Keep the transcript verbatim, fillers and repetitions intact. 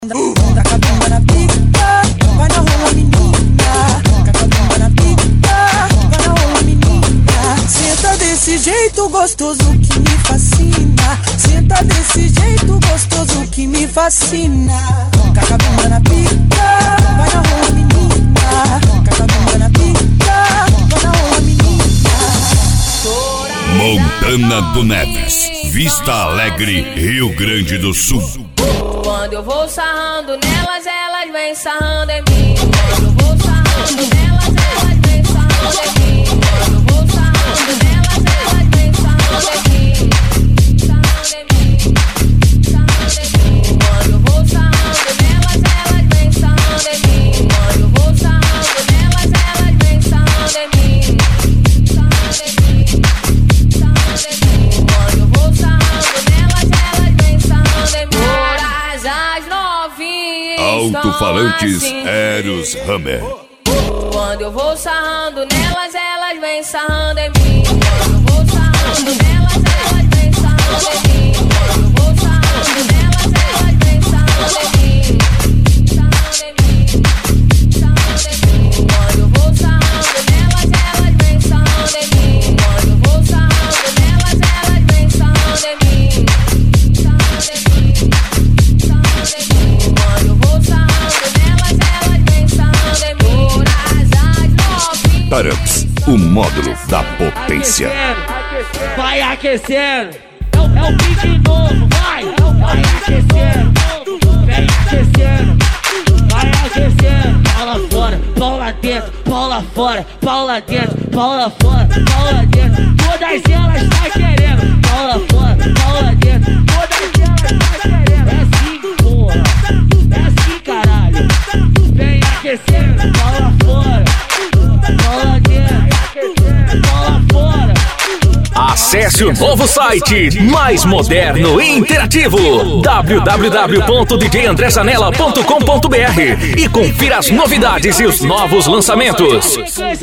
Taca a bunda na pica, vai na rola menina. Taca a bunda na pica, vai na rola menina. Senta desse jeito gostoso que me fascina. Senta desse jeito gostoso que me fascina. Taca a bunda na pica, vai na rola menina. Taca a bunda na pica, vai na rola menina. Montana do Neves, Vista Alegre, Rio Grande do Sul. Quando eu vou sarrando nelas, elas vêm sarrando em mim. Quando eu vou sarrando nelas, elas vêm sarrando em mim. Quando eu vou sarrando nelas, elas vêm sarrando em mim. Sarrando em mim, sarrando em mim. Quando eu vou sarrando nelas, elas vêm sarrando em mim. Quando eu vou sarrando nelas, elas vêm sarrando em mim. Sarrando em mim, sarrando em mim. Quando eu vou sarrando nelas, elas vêm sarrando em mim. Alto-falantes assim. Eros Hammer. Quando eu vou sarrando nelas, elas vêm sarrando em mim. Quando eu vou sarrando nelas, elas vêm sarrando em mim. Quando eu vou sarrando nelas, elas vêm sarrando em mim. Sarrando em mim, sarrando em mim. Quando eu vou sarrando nelas, elas vêm sarrando em mim. Quando eu vou sarrando nelas, elas vêm sarrando em mim. Sarrando em mim, sarrando em mim. Quando eu vou sarrando nelas, elas vêm sarrando em mim. Taramps, o módulo da potência. Vai aquecendo, é o, é o beat novo, vai, vai aquecendo, vem aquecendo, vai aquecendo. Pau lá fora, pau lá dentro, pau lá fora, pau lá dentro, pau lá fora, pau lá dentro. Todas elas tá querendo, pau lá fora, pau lá dentro. Todas elas tá querendo. É assim, porra, é assim, caralho. Vem aquecendo, pau lá fora, pau lá dentro, aquecendo, pau lá fora. Acesse o novo site, mais moderno e interativo, w w w ponto d j andré janela ponto com ponto b r, e confira as novidades e os novos lançamentos.